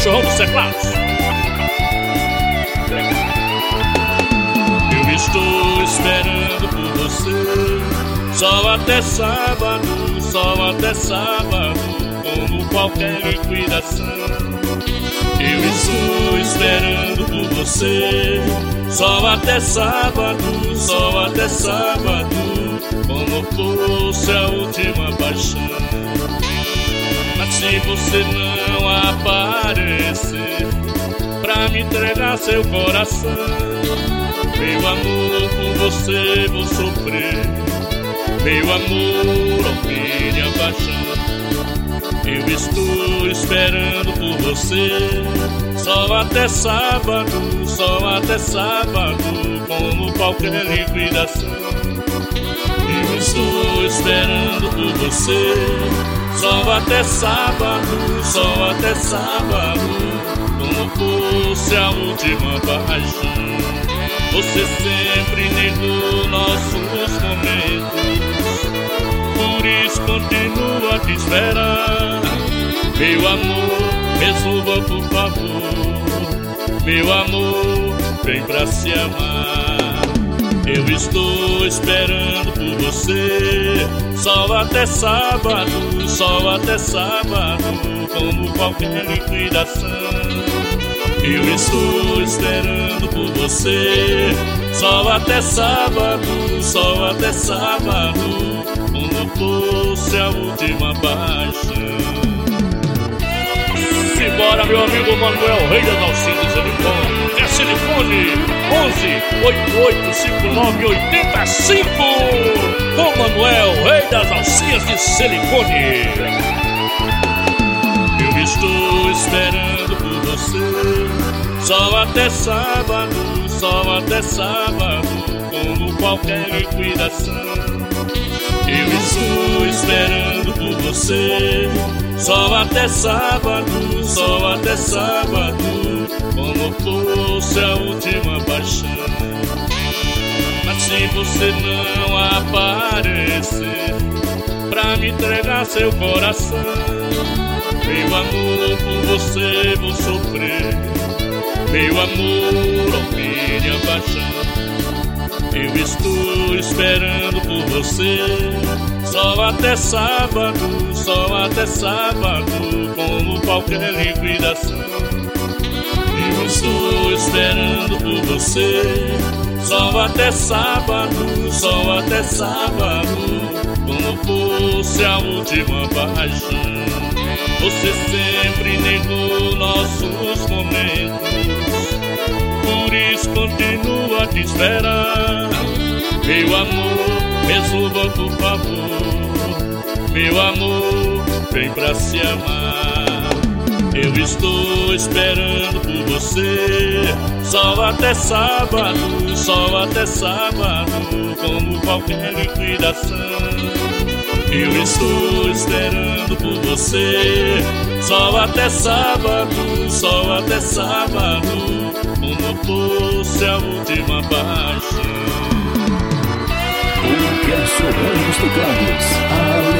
cachorrão dos teclados. Eu estou esperando por você, só até sábado, só até sábado, como qualquer liquidação. Eu estou esperando por você, só até sábado, só até sábado, como fosse a última paixão. Mas se você não aparecer pra me entregar seu coração, meu amor, por você vou sofrer, meu amor, ó minha paixão. Eu estou esperando por você, só até sábado, só até sábado, como qualquer liquidação. Eu estou esperando por você, só até sábado, só até sábado, como fosse a última paixão. Você sempre negou nossos momentos, por isso continuo a te esperar. Meu amor, resolva por favor, meu amor, vem pra se amar. Eu estou esperando por você, só até sábado, só até sábado, como qualquer liquidação. Eu estou esperando por você, só até sábado, só até sábado, como fosse a última paixão. Simbora, meu amigo Manuel, rei das alcinhas de silicone. É silicone 11-8859-85. Com Manuel, rei das alcinhas de silicone. Eu estou esperando por você, só até sábado, só até sábado, como qualquer liquidação. Eu estou esperando por você, só até sábado, só até sábado, como fosse a última paixão. Mas se você não aparecer pra me entregar seu coração, meu amor, por você vou sofrer, meu amor, ó minha paixão. Eu estou esperando por você, só até sábado, só até sábado, como qualquer liquidação. Eu estou esperando por você, só até sábado, só até sábado, como fosse a última paixão. Você sempre negou nossos momentos, por isso continuo a te esperar. Meu amor, resolva por favor, meu amor, vem pra se amar. Eu estou esperando por você, só até sábado, só até sábado, como qualquer liquidação. Eu estou esperando por você, só até sábado, só até sábado, como fosse a última paixão. O que é sobrando nos teclados?